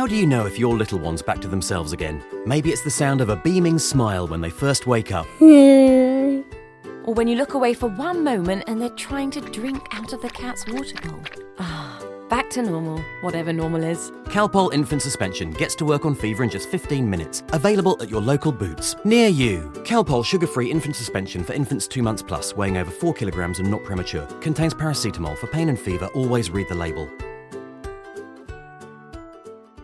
How do you know if your little one's back to themselves again? Maybe it's the sound of a beaming smile when they first wake up. Or when you look away for one moment and they're trying to drink out of the cat's water bowl. Back to normal, whatever normal is. Calpol Infant Suspension gets to work on fever in just 15 minutes. Available at your local Boots. Near you. Calpol sugar-free infant suspension for infants 2 months plus, weighing over 4 kilograms and not premature. Contains paracetamol for pain and fever. Always read the label.